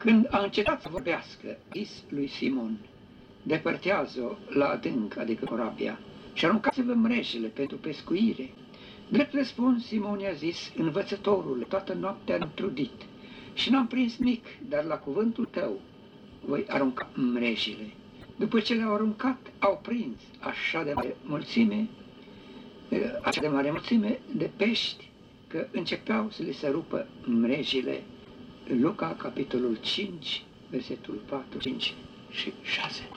Când a încetat să vorbească, zis lui Simon: depărtează-o la adânc, adică corabia, și aruncați-vă mrejele pentru pescuire. Drept răspuns, Simon i-a zis: învățătorule, toată noaptea am trudit și n-am prins nimic, dar la cuvântul tău voi arunca mrejele. După ce le-au aruncat, au prins așa de mare mulțime de pești, că începeau să li se rupă mrejile. Luca, capitolul 5, versetul 4, 5 și 6.